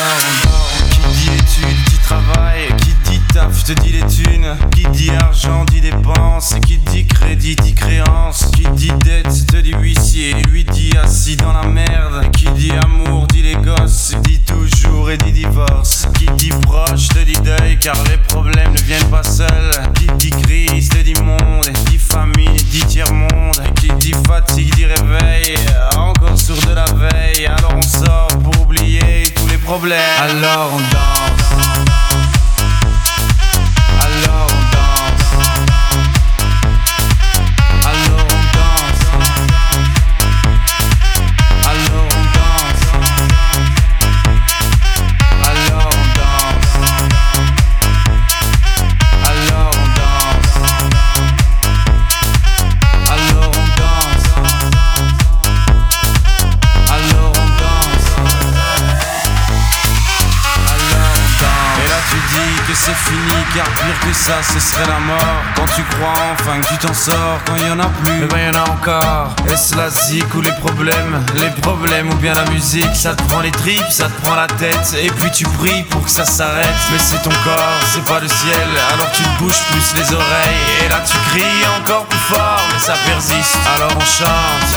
Qui dit études, dit travail. Qui dit taf, te dit les thunes. Qui dit argent, dit dépenses. Qui dit crédit, dit créance. Qui dit dette, te dit huissier. Lui dit assis dans la merde. Qui dit amour, dit les gosses. Dit toujours et dit divorce. Qui dit proche, te dit deuil, car les problèmes ne viennent pas seuls. Qui dit crise, te dit monde. Dit famine, dit tiers-monde. Qui dit fatigue, dit réveil. Encore sourd de la veille. Alors on sort pour oublier tous les problèmes. Alors on danse. Alors on danse. Alors on danse. Alors on danse. Alors on danse. Alors on danse. Alors on danse. Alors on danse. Et là tu dis que c'est fini, car pire que ça ce serait la mort. Quand tu crois enfin que tu t'en sors, quand il y en a plus, eh ben y en a encore. Est-ce la zik ou les problèmes ou bien la musique? Ça te prend les tripes, ça te prend la tête, et puis tu pries pour que ça s'arrête. Mais c'est ton corps, c'est pas le ciel, alors tu te bouges plus les oreilles. Et là tu cries encore plus fort, mais ça persiste, alors on chante.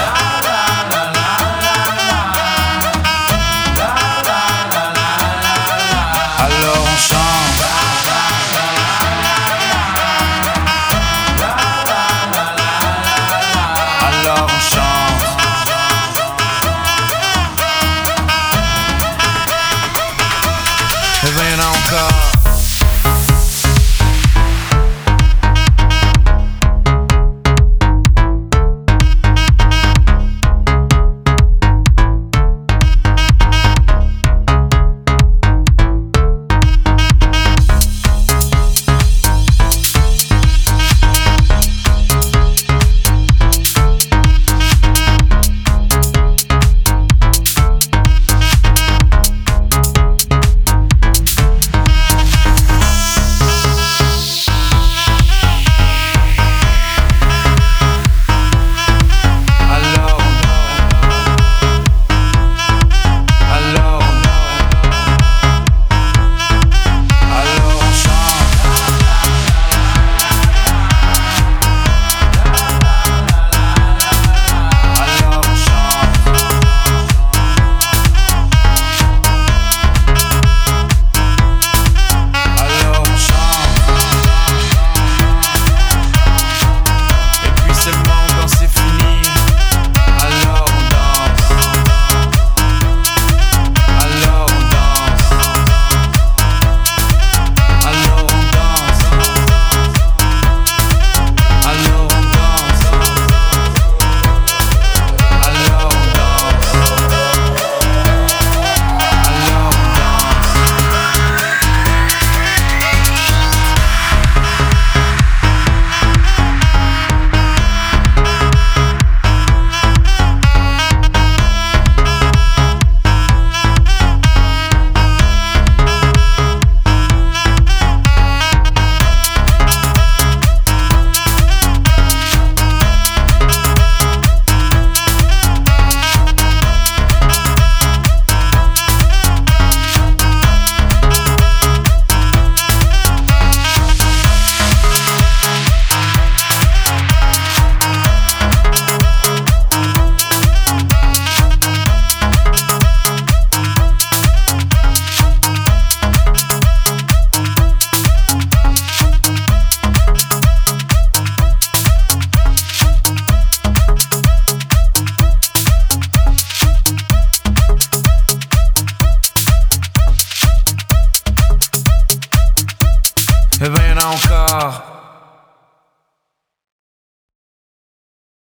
Alors on chante. Alors on chante. Et ben y'en a encore. Et ben y'en a encore.